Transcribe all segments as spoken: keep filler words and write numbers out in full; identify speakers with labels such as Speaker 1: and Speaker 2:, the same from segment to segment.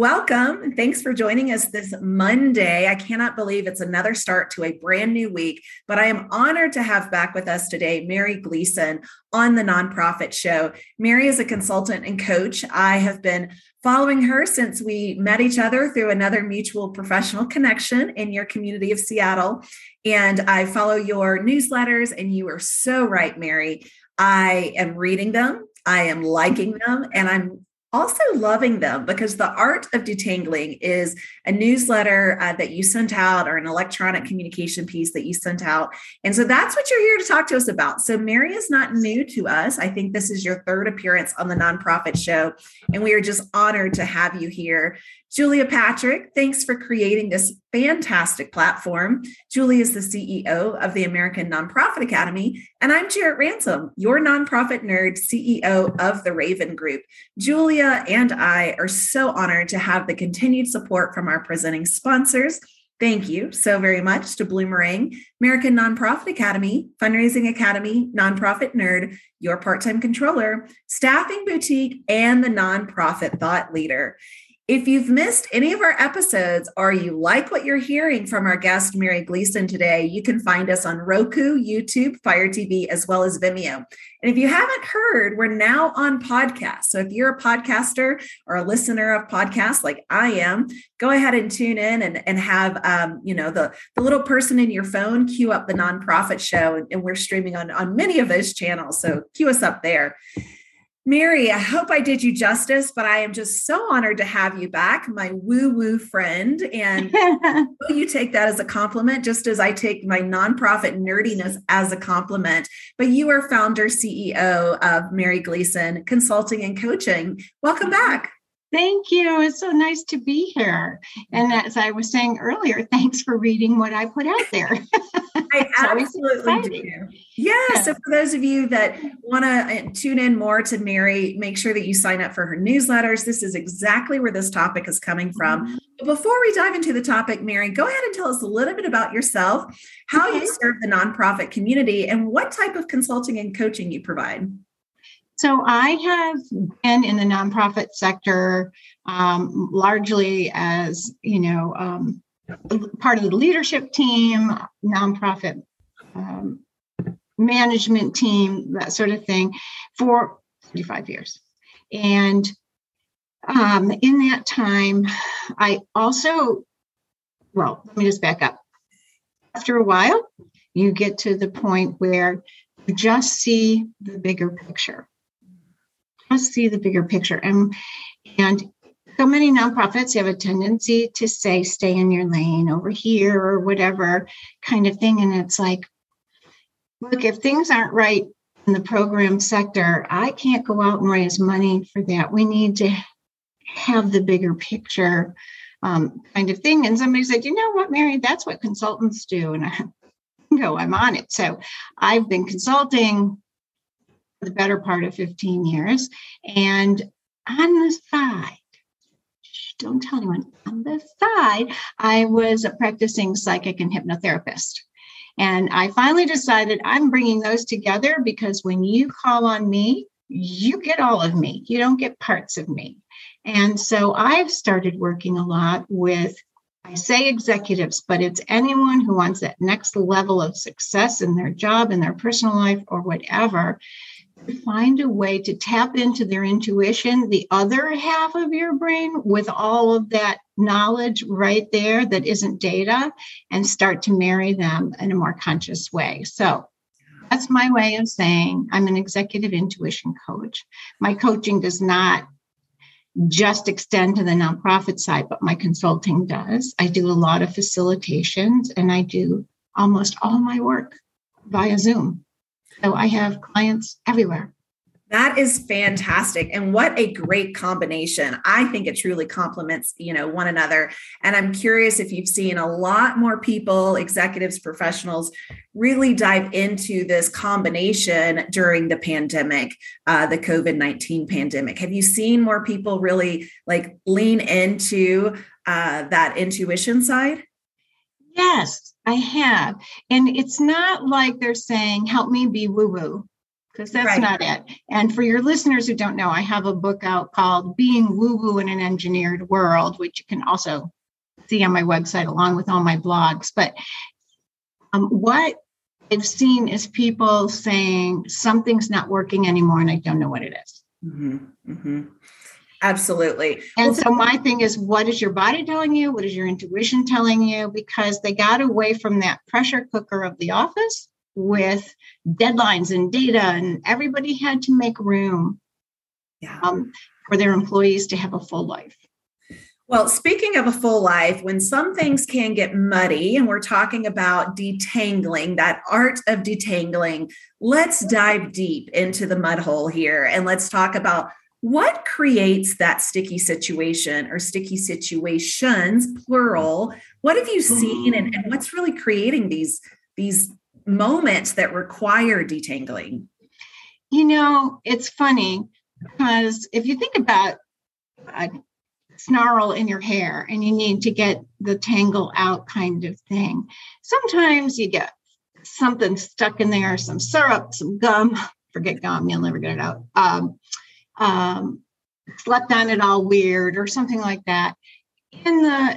Speaker 1: Welcome, and thanks for joining us this Monday. I cannot believe it's another start to a brand new week, but I am honored to have back with us today Mary Gleason on the Nonprofit Show. Mary is a consultant and coach. I have been following her since we met each other through another mutual professional connection in your community of Seattle. And I follow your newsletters, and you are so right, Mary. I am reading them, I am liking them, and I'm also loving them because the art of detangling is a newsletter uh, that you sent out, or an electronic communication piece that you sent out. And so that's what you're here to talk to us about. So Mary is not new to us. I think this is your third appearance on the Nonprofit Show, and we are just honored to have you here. Julia Patrick, thanks for creating this fantastic platform. Julia is the C E O of the American Nonprofit Academy, and I'm Jarrett Ransom, your nonprofit nerd, C E O of the Raven Group. Julia and I are so honored to have the continued support from our presenting sponsors. Thank you so very much to Bloomerang, American Nonprofit Academy, Fundraising Academy, Nonprofit Nerd, Your Part-Time Controller, Staffing Boutique, and the Nonprofit Thought Leader. If you've missed any of our episodes, or you like what you're hearing from our guest, Mary Gleason, today, you can find us on Roku, YouTube, Fire T V, as well as Vimeo. And if you haven't heard, we're now on podcast. So if you're a podcaster or a listener of podcasts like I am, go ahead and tune in and, and have, um, you know, the, the little person in your phone queue up the Nonprofit Show. And, and we're streaming on, on many of those channels. So queue us up there. Mary, I hope I did you justice, but I am just so honored to have you back, my woo-woo friend. And you take that as a compliment, just as I take my nonprofit nerdiness as a compliment. But you are founder, C E O of Mary Gleason Consulting and Coaching. Welcome back.
Speaker 2: Thank you. It's so nice to be here. And as I was saying earlier, thanks for reading what I put out there.
Speaker 1: I absolutely do. Yeah, yeah. So for those of you that want to tune in more to Mary, make sure that you sign up for her newsletters. This is exactly where this topic is coming from. Mm-hmm. But before we dive into the topic, Mary, go ahead and tell us a little bit about yourself, how okay. you serve the nonprofit community, and what type of consulting and coaching you provide.
Speaker 2: So I have been in the nonprofit sector um, largely as, you know, um, part of the leadership team, nonprofit um, management team, that sort of thing, for thirty-five years. And um, in that time, I also, well, let me just back up. After a while, you get to the point where you just see the bigger picture. Just see the bigger picture. And, and so many nonprofits have a tendency to say, stay in your lane over here or whatever kind of thing. And it's like, look, if things aren't right in the program sector, I can't go out and raise money for that. We need to have the bigger picture um, kind of thing. And somebody said, you know what, Mary, that's what consultants do. And I go, I'm on it. So I've been consulting the better part of fifteen years. And on the side, don't tell anyone, on the side, I was a practicing psychic and hypnotherapist. And I finally decided I'm bringing those together because when you call on me, you get all of me. You don't get parts of me. And so I've started working a lot with, I say executives, but it's anyone who wants that next level of success in their job, in their personal life, or whatever. Find a way to tap into their intuition, the other half of your brain, with all of that knowledge right there that isn't data, and start to marry them in a more conscious way. So that's my way of saying I'm an executive intuition coach. My coaching does not just extend to the nonprofit side, but my consulting does. I do a lot of facilitations, and I do almost all my work via Zoom. So I have clients everywhere.
Speaker 1: That is fantastic. And what a great combination. I think it truly complements, you know, one another. And I'm curious if you've seen a lot more people, executives, professionals, really dive into this combination during the pandemic, uh, the COVID nineteen pandemic. Have you seen more people really like lean into uh, that intuition side?
Speaker 2: Yes, I have. And it's not like they're saying, help me be woo-woo. because that's
Speaker 1: Right.
Speaker 2: not it. And for your listeners who don't know, I have a book out called Being Woo-Woo in an Engineered World, which you can also see on my website along with all my blogs. But um, what I've seen is people saying something's not working anymore and I don't know what it is.
Speaker 1: Mm-hmm. Mm-hmm. Absolutely.
Speaker 2: And
Speaker 1: well,
Speaker 2: so my thing is, what is your body telling you? What is your intuition telling you? Because they got away from that pressure cooker of the office with deadlines and data, and everybody had to make room
Speaker 1: yeah.
Speaker 2: um, for their employees to have a full life.
Speaker 1: Well, speaking of a full life, when some things can get muddy, and we're talking about detangling, that art of detangling, let's dive deep into the mud hole here and let's talk about what creates that sticky situation or sticky situations, plural. What have you seen and, and what's really creating these, these moments that require detangling?
Speaker 2: You know, it's funny because if you think about a snarl in your hair and you need to get the tangle out kind of thing, sometimes you get something stuck in there, some syrup, some gum, forget gum, you'll never get it out. Um, um, slept on it all weird or something like that. In the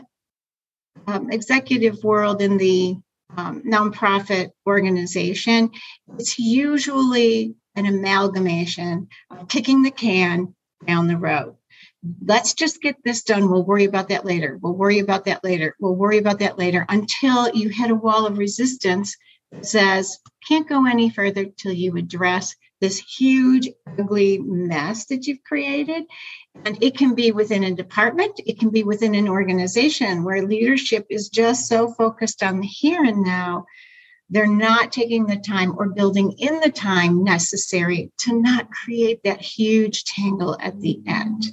Speaker 2: um, executive world, in the um, nonprofit organization, it's usually an amalgamation of kicking the can down the road. Let's just get this done. We'll worry about that later. We'll worry about that later. We'll worry about that later until you hit a wall of resistance that says, can't go any further till you address this huge, ugly mess that you've created. And it can be within a department. It can be within an organization where leadership is just so focused on the here and now. They're not taking the time or building in the time necessary to not create that huge tangle at the end.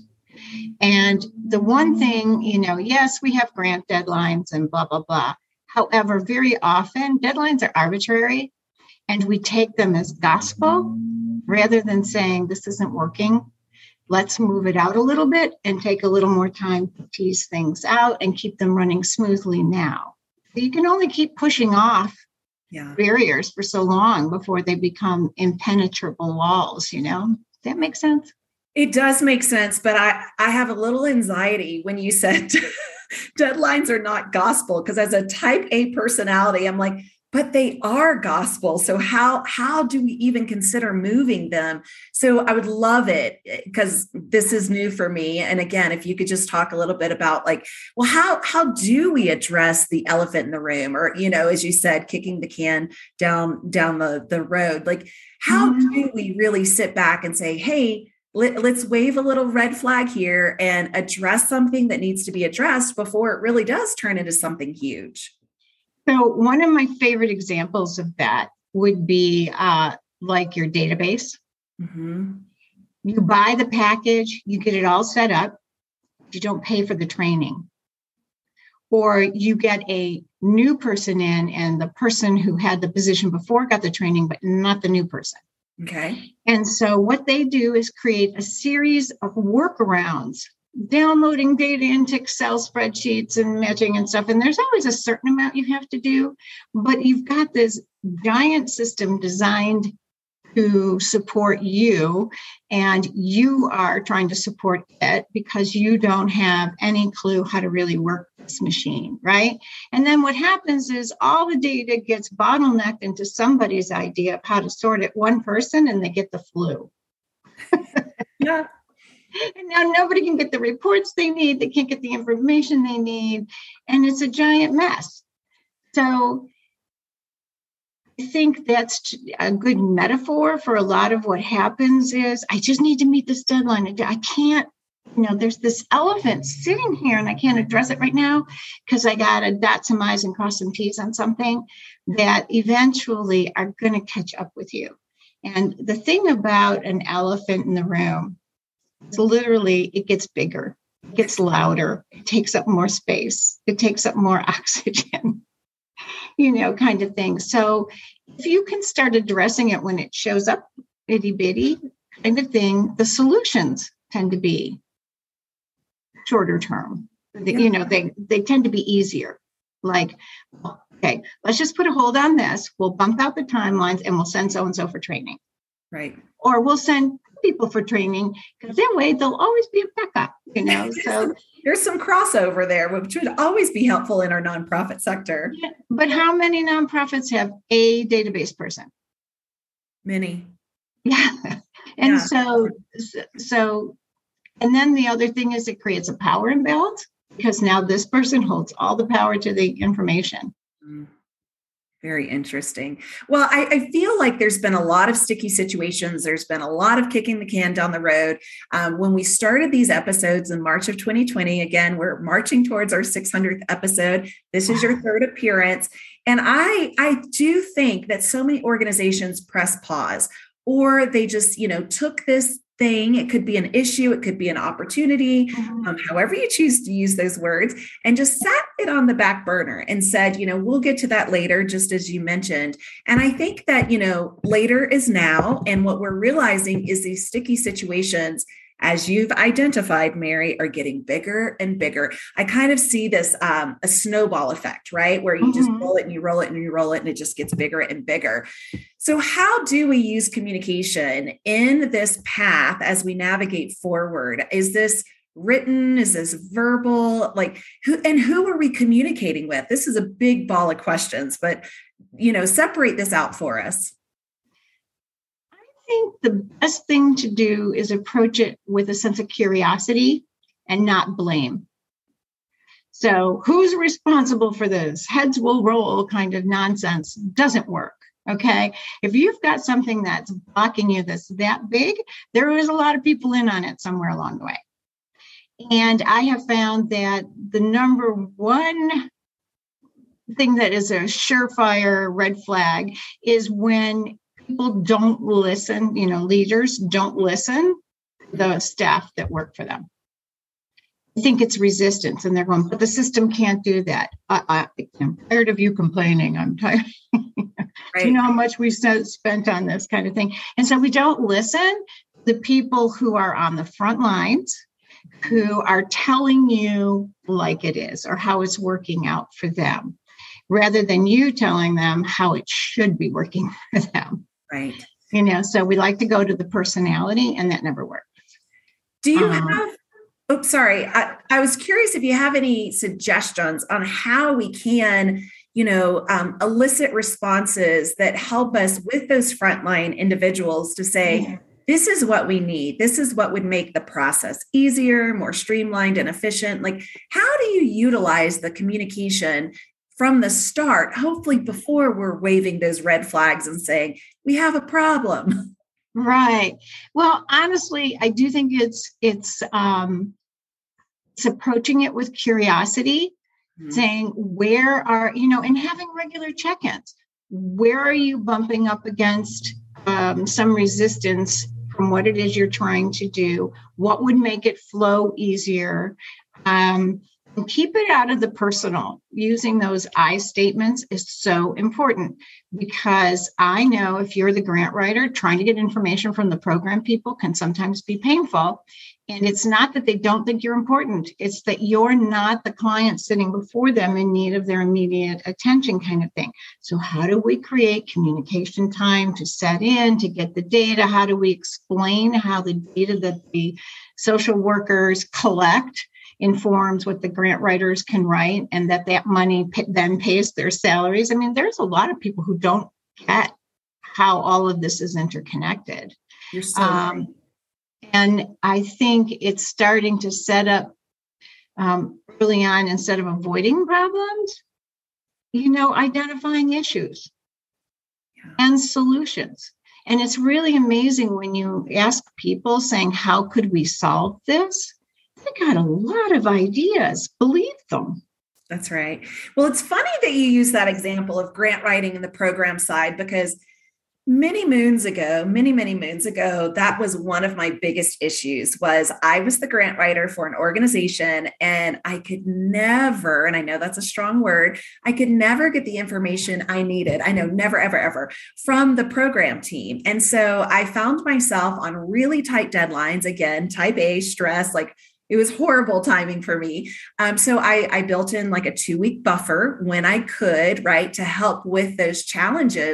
Speaker 2: And the one thing, you know, yes, we have grant deadlines and blah, blah, blah. However, very often deadlines are arbitrary and we take them as gospel rather than saying this isn't working. Let's move it out a little bit and take a little more time to tease things out and keep them running smoothly now. So you can only keep pushing off yeah. barriers for so long before they become impenetrable walls, you know? Does that make sense?
Speaker 1: It does make sense, but I, I have a little anxiety when you said deadlines are not gospel, because as a type A personality, I'm like, but they are gospel. So how, how do we even consider moving them? So I would love it because this is new for me. And again, if you could just talk a little bit about like, well, how, how do we address the elephant in the room? Or, you know, as you said, kicking the can down, down the, the road, like how mm-hmm. do we really sit back and say, hey, let, let's wave a little red flag here and address something that needs to be addressed before it really does turn into something huge?
Speaker 2: So one of my favorite examples of that would be uh, like your database. Mm-hmm. You buy the package, you get it all set up, you don't pay for the training. Or you get a new person in and the person who had the position before got the training, but not the new person.
Speaker 1: Okay.
Speaker 2: And so what they do is create a series of workarounds, downloading data into Excel spreadsheets and matching and stuff. And there's always a certain amount you have to do, but you've got this giant system designed to support you, and you are trying to support it because you don't have any clue how to really work this machine, right? And then what happens is all the data gets bottlenecked into somebody's idea of how to sort it, one person, and they get the flu.
Speaker 1: Yeah.
Speaker 2: And now nobody can get the reports they need. They can't get the information they need. And it's a giant mess. So I think that's a good metaphor for a lot of what happens is I just need to meet this deadline. I can't, you know, there's this elephant sitting here and I can't address it right now because I got to dot some I's and cross some T's on something that eventually are going to catch up with you. And the thing about an elephant in the room, it's literally, it gets bigger, it gets louder, it takes up more space, it takes up more oxygen, you know, kind of thing. So if you can start addressing it when it shows up, itty bitty kind of thing, the solutions tend to be shorter term. Yeah. You know, they, they tend to be easier. Like, okay, let's just put a hold on this. We'll bump out the timelines and we'll send so-and-so for training.
Speaker 1: Right.
Speaker 2: Or we'll send people for training because that way they'll always be a backup, you know. So
Speaker 1: there's some crossover there, which would always be helpful in our nonprofit sector.
Speaker 2: Yeah, but how many nonprofits have a database person?
Speaker 1: Many.
Speaker 2: Yeah. And
Speaker 1: yeah.
Speaker 2: so, so, and then the other thing is it creates a power imbalance because now this person holds all the power to the information.
Speaker 1: Mm. Very interesting. Well, I, I feel like there's been a lot of sticky situations. There's been a lot of kicking the can down the road. Um, when we started these episodes in March of twenty twenty, again, we're marching towards our six hundredth episode. This is your third appearance. And I, I do think that so many organizations press pause, or they just, you know, took this thing. It could be an issue. It could be an opportunity, mm-hmm. um, however you choose to use those words, and just sat it on the back burner and said, you know, we'll get to that later, just as you mentioned. And I think that, you know, later is now. And what we're realizing is these sticky situations, as you've identified, Mary, are getting bigger and bigger. I kind of see this um, a snowball effect, right? Where you mm-hmm. just roll it and you roll it and you roll it and it just gets bigger and bigger. So how do we use communication in this path as we navigate forward? Is this written? Is this verbal? Like who and who are we communicating with? This is a big ball of questions, but, you know, separate this out for us.
Speaker 2: I think the best thing to do is approach it with a sense of curiosity and not blame. So who's responsible for this? Heads will roll kind of nonsense doesn't work. Okay. If you've got something that's blocking you that's that big, there is a lot of people in on it somewhere along the way. And I have found that the number one thing that is a surefire red flag is when people don't listen, you know, leaders don't listen to the staff that work for them. I think it's resistance and they're going, but the system can't do that. I, I, I'm tired of you complaining. I'm tired. Right. Do you know how much we spent on this kind of thing? And so we don't listen to the people who are on the front lines, who are telling you like it is or how it's working out for them, rather than you telling them how it should be working for them.
Speaker 1: Right.
Speaker 2: You know, so we like to go to the personality and that never works.
Speaker 1: Do you
Speaker 2: um,
Speaker 1: have, oops, sorry. I, I was curious if you have any suggestions on how we can, you know, um, elicit responses that help us with those frontline individuals to say, yeah. This is what we need. This is what would make the process easier, more streamlined and efficient. Like, how do you utilize the communication from the start, hopefully before we're waving those red flags and saying, we have a problem?
Speaker 2: Right. Well, honestly, I do think it's, it's, um, it's approaching it with curiosity, mm-hmm. saying where are, you know, and having regular check-ins. Where are you bumping up against um, some resistance from what it is you're trying to do? What would make it flow easier? Um, and keep it out of the personal. Using those I statements is so important because I know if you're the grant writer, trying to get information from the program people can sometimes be painful. And it's not that they don't think you're important. It's that you're not the client sitting before them in need of their immediate attention kind of thing. So how do we create communication time to set in, to get the data? How do we explain how the data that the social workers collect informs what the grant writers can write and that that money p- then pays their salaries? I mean, there's a lot of people who don't get how all of this is interconnected.
Speaker 1: You're so um, right.
Speaker 2: And I think it's starting to set up um, early on, instead of avoiding problems, you know, identifying issues yeah. and solutions. And it's really amazing when you ask people saying, how could we solve this? They got a lot of ideas. Believe them.
Speaker 1: That's right. Well, it's funny that you use that example of grant writing in the program side, because many moons ago, many, many moons ago, that was one of my biggest issues. Was I was the grant writer for an organization and I could never, and I know that's a strong word, I could never get the information I needed. I know never, ever, ever from the program team. And so I found myself on really tight deadlines, again, type A stress, like it was horrible timing for me. Um, so I, I built in like a two week buffer when I could, right, to help with those challenges.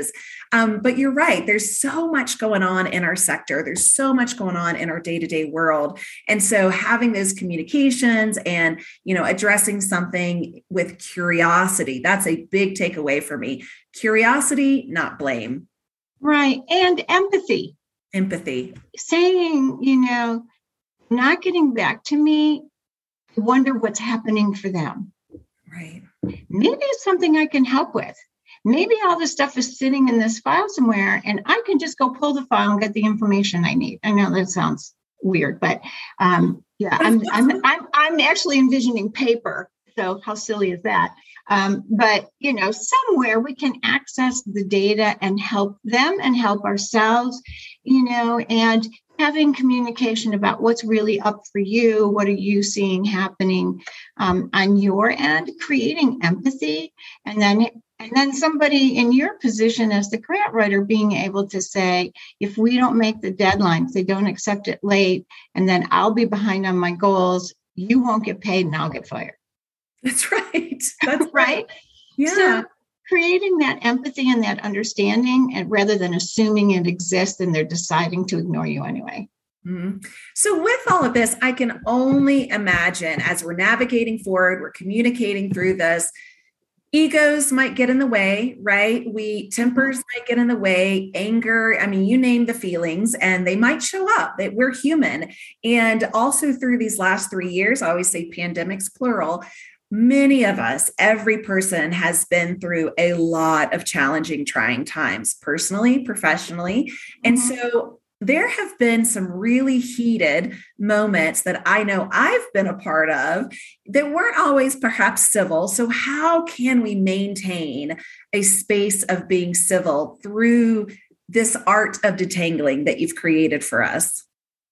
Speaker 1: Um, but you're right. There's so much going on in our sector. There's so much going on in our day-to-day world. And so having those communications and, you know, addressing something with curiosity, that's a big takeaway for me. Curiosity, not blame.
Speaker 2: Right. And empathy.
Speaker 1: Empathy.
Speaker 2: Saying, you know, not getting back to me, I wonder what's happening for them.
Speaker 1: Right.
Speaker 2: Maybe it's something I can help with. Maybe all this stuff is sitting in this file somewhere and I can just go pull the file and get the information I need. I know that sounds weird, but um, yeah, I'm, I'm, I'm, I'm actually envisioning paper. So how silly is that? Um, but, you know, somewhere we can access the data and help them and help ourselves, you know, and having communication about what's really up for you. What are you seeing happening um, on your end, creating empathy, and then and then somebody in your position as the grant writer being able to say, if we don't make the deadlines, they don't accept it late, and then I'll be behind on my goals, you won't get paid and I'll get fired.
Speaker 1: That's right. That's
Speaker 2: right.
Speaker 1: right. Yeah.
Speaker 2: So creating that empathy and that understanding, and rather than assuming it exists and they're deciding to ignore you anyway.
Speaker 1: Mm-hmm. So with all of this, I can only imagine as we're navigating forward, we're communicating through this, egos might get in the way, right? We tempers might get in the way, anger. I mean, you name the feelings and they might show up. That we're human. And also through these last three years, I always say pandemics, plural. Many of us, every person has been through a lot of challenging, trying times, personally, professionally. And
Speaker 2: Mm-hmm.
Speaker 1: so there have been some really heated moments that I know I've been a part of that weren't always perhaps civil. So how can we maintain a space of being civil through this art of detangling that you've created for us?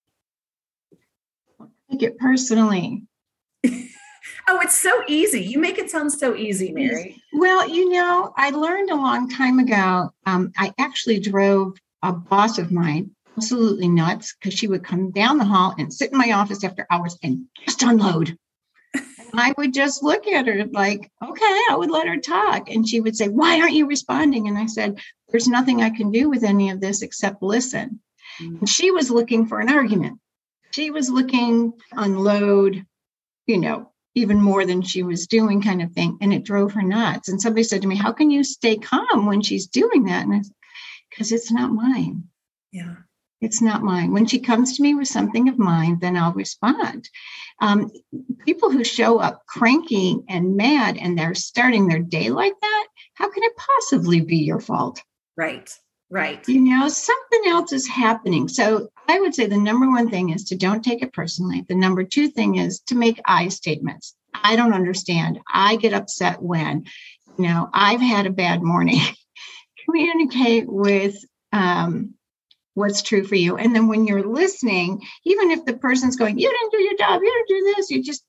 Speaker 2: Take it personally.
Speaker 1: Oh, it's so easy. You make it sound so easy, Mary.
Speaker 2: Well, you know, I learned a long time ago. Um, I actually drove a boss of mine absolutely nuts because she would come down the hall and sit in my office after hours and just unload. And I would just look at her like, okay, I would let her talk. And she would say, why aren't you responding? And I said, there's nothing I can do with any of this except listen. Mm-hmm. And she was looking for an argument. She was looking to unload, you know, even more than she was doing, kind of thing. And it drove her nuts. And somebody said to me, how can you stay calm when she's doing that? And I said, because it's not mine.
Speaker 1: Yeah.
Speaker 2: It's not mine. When she comes to me with something of mine, then I'll respond. Um, people who show up cranky and mad and they're starting their day like that, how can it possibly be your fault?
Speaker 1: Right. Right.
Speaker 2: You know, something else is happening. So I would say the number one thing is to don't take it personally. The number two thing is to make I statements. I don't understand. I get upset when, you know, I've had a bad morning. Communicate with um, what's true for you. And then when you're listening, even if the person's going, you didn't do your job, you didn't do this, you just,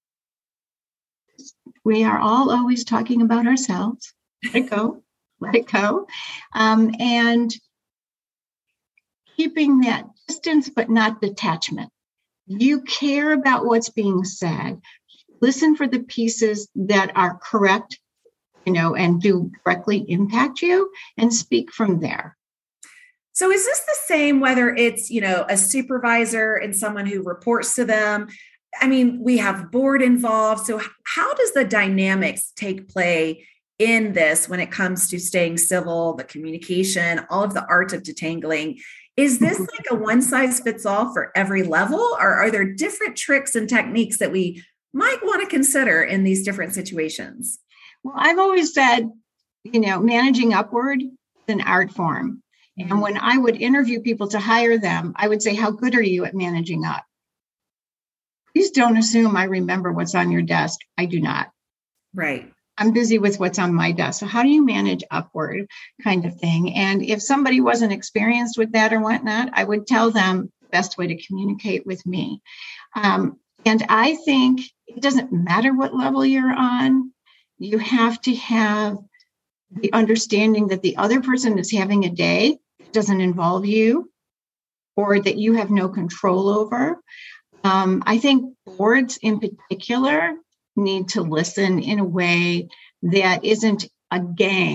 Speaker 2: we are all always talking about ourselves. Let it go. Let it go. Um, and keeping that distance, but not detachment. You care about what's being said. Listen for the pieces that are correct, you know, and do directly impact you, and speak from there.
Speaker 1: So is this the same whether it's, you know, a supervisor and someone who reports to them? I mean, we have board involved. So how does the dynamics take play in this when it comes to staying civil, the communication, all of the art of detangling? Is this like a one size fits all for every level, or are there different tricks and techniques that we might want to consider in these different situations?
Speaker 2: Well, I've always said, you know, managing upward is an art form. Mm-hmm. And when I would interview people to hire them, I would say, how good are you at managing up? Please don't assume I remember what's on your desk. I do not.
Speaker 1: Right.
Speaker 2: I'm busy with what's on my desk. So how do you manage upward, kind of thing? And if somebody wasn't experienced with that or whatnot, I would tell them the best way to communicate with me. Um, and I think it doesn't matter what level you're on. You have to have the understanding that the other person is having a day that doesn't involve you, or that you have no control over. Um, I think boards in particular need to listen in a way that isn't a gang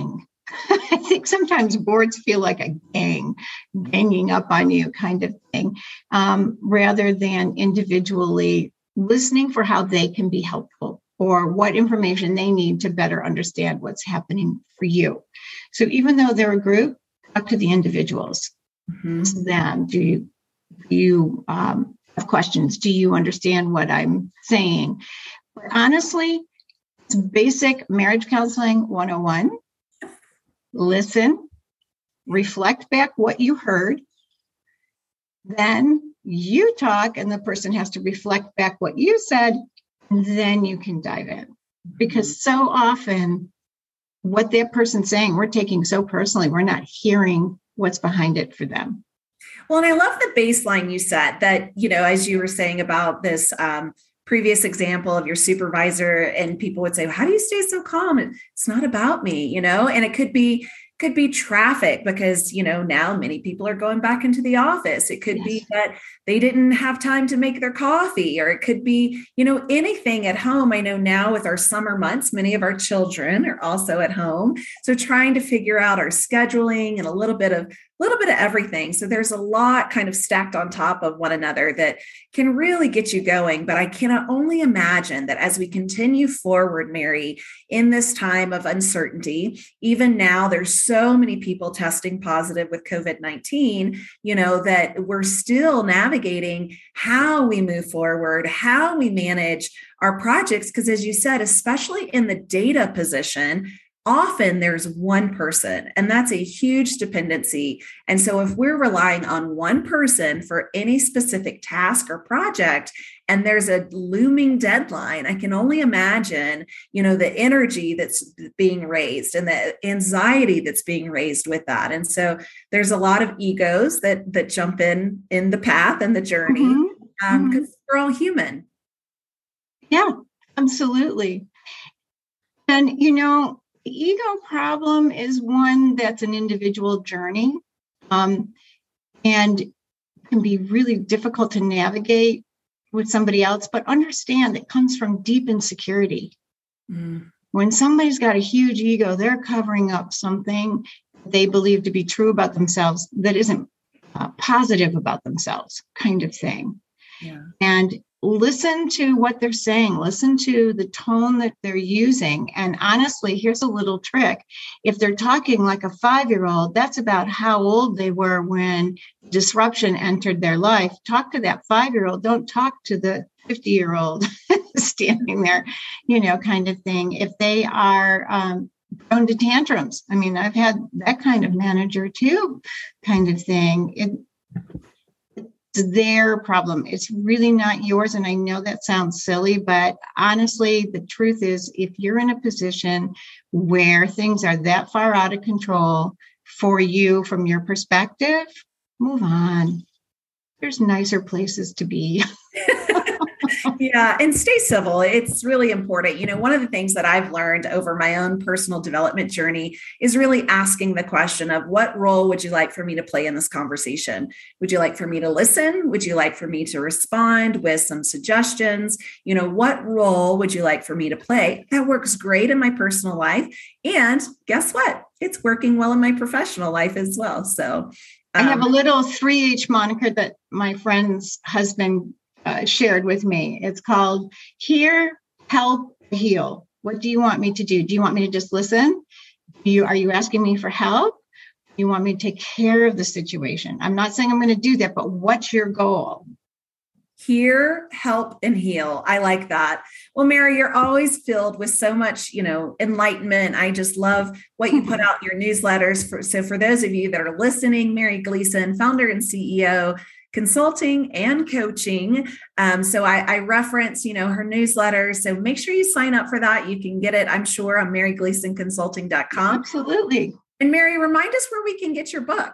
Speaker 2: I think sometimes boards feel like a gang ganging up on you kind of thing, um, rather than individually listening for how they can be helpful or what information they need to better understand what's happening for you. So even though they're a group, talk to the individuals. Mm-hmm. Ask them, do you, do you um, have questions? Do you understand what I'm saying? But honestly, it's basic marriage counseling one oh one. Listen, reflect back what you heard. Then you talk and the person has to reflect back what you said. And then you can dive in. Because so often what that person's saying, we're taking so personally, we're not hearing what's behind it for them.
Speaker 1: Well, and I love the baseline you set that, you know, as you were saying about this um, previous example of your supervisor, and people would say, how do you stay so calm? It's not about me, you know, and it could be could be traffic because, you know, now many people are going back into the office. It could yes. be that they didn't have time to make their coffee, or it could be, you know, anything at home. I know now with our summer months, many of our children are also at home. So trying to figure out our scheduling and a little bit of little bit of everything. So there's a lot kind of stacked on top of one another that can really get you going. But I can only imagine that as we continue forward, Mary, in this time of uncertainty, even now, there's so many people testing positive with COVID nineteen, you know, that we're still navigating how we move forward, how we manage our projects. Because as you said, especially in the data position, often there's one person, and that's a huge dependency. And so if we're relying on one person for any specific task or project, and there's a looming deadline, I can only imagine, you know, the energy that's being raised and the anxiety that's being raised with that. And so there's a lot of egos that that jump in in the path and the journey, because mm-hmm. um, mm-hmm. we're all human.
Speaker 2: Yeah, absolutely. And, you know, the ego problem is one that's an individual journey, um, and can be really difficult to navigate with somebody else, but understand it comes from deep insecurity. Mm. When somebody's got a huge ego, they're covering up something they believe to be true about themselves that isn't uh, positive about themselves, kind of thing. Yeah. And listen to what they're saying. Listen to the tone that they're using. And honestly, here's a little trick. If they're talking like a five-year-old, that's about how old they were when disruption entered their life. Talk to that five-year-old. Don't talk to the fifty-year-old standing there, you know, kind of thing. If they are um, prone to tantrums, I mean, I've had that kind of manager too, kind of thing. It, It's their problem. It's really not yours. And I know that sounds silly, but honestly, the truth is, if you're in a position where things are that far out of control for you from your perspective, move on. There's nicer places to be.
Speaker 1: Yeah. And stay civil. It's really important. You know, one of the things that I've learned over my own personal development journey is really asking the question of, what role would you like for me to play in this conversation? Would you like for me to listen? Would you like for me to respond with some suggestions? You know, what role would you like for me to play? That works great in my personal life. And guess what? It's working well in my professional life as well. So um,
Speaker 2: I have a little three H moniker that my friend's husband Uh, shared with me. It's called Hear, Help, Heal. What do you want me to do? Do you want me to just listen? Do you, are you asking me for help? Do you want me to take care of the situation? I'm not saying I'm going to do that, but what's your goal?
Speaker 1: Hear, help, and heal. I like that. Well, Mary, you're always filled with so much, you know, enlightenment. I just love what you put out in your newsletters. For, so for those of you that are listening, Mary Gleason, founder and C E O, consulting and coaching. Um, so I, I reference, you know, her newsletter. So make sure you sign up for that. You can get it, I'm sure, on mary gleason consulting dot com.
Speaker 2: Absolutely.
Speaker 1: And Mary, remind us where we can get your book.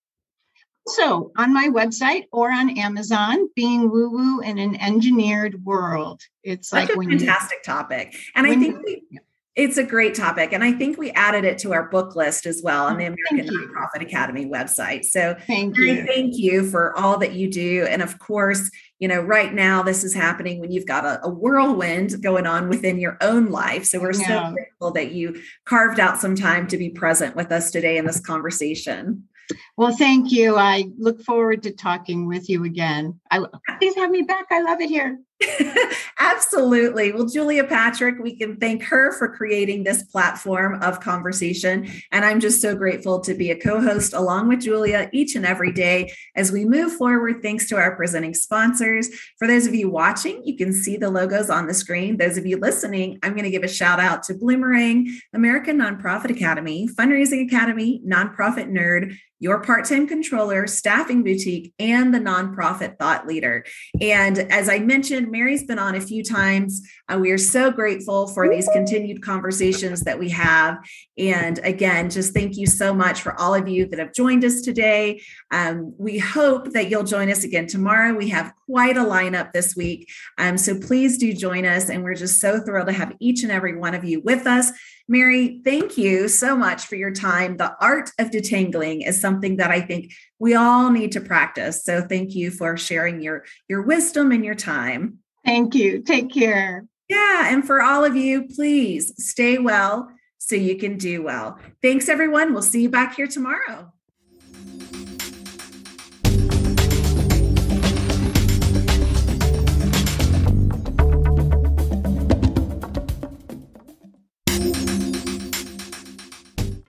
Speaker 2: So on my website or on Amazon, Being Woo Woo in an Engineered World. It's
Speaker 1: Such
Speaker 2: like
Speaker 1: a
Speaker 2: when
Speaker 1: fantastic
Speaker 2: you,
Speaker 1: topic. And I think we, It's a great topic. And I think we added it to our book list as well on the American
Speaker 2: Thank you.
Speaker 1: Nonprofit Academy website. So
Speaker 2: Thank
Speaker 1: Mary,
Speaker 2: you.
Speaker 1: thank you for all that you do. And of course, you know, right now this is happening when you've got a, a whirlwind going on within your own life. So we're so grateful that you carved out some time to be present with us today in this conversation.
Speaker 2: Well, thank you. I look forward to talking with you again. I, please have me back. I love it here.
Speaker 1: Absolutely. Well, Julia Patrick, we can thank her for creating this platform of conversation. And I'm just so grateful to be a co-host along with Julia each and every day as we move forward, thanks to our presenting sponsors. For those of you watching, you can see the logos on the screen. Those of you listening, I'm going to give a shout out to Bloomerang, American Nonprofit Academy, Fundraising Academy, Nonprofit Nerd, Your Part-Time Controller, Staffing Boutique, and the Nonprofit Thought Leader. And as I mentioned, Mary's been on a few times. Uh, we are so grateful for these continued conversations that we have. And again, just thank you so much for all of you that have joined us today. Um, we hope that you'll join us again tomorrow. We have quite a lineup this week. Um, so please do join us. And we're just so thrilled to have each and every one of you with us. Mary, thank you so much for your time. The art of detangling is something that I think we all need to practice. So thank you for sharing your, your wisdom and your time.
Speaker 2: Thank you. Take care.
Speaker 1: Yeah. And for all of you, please stay well so you can do well. Thanks, everyone. We'll see you back here tomorrow.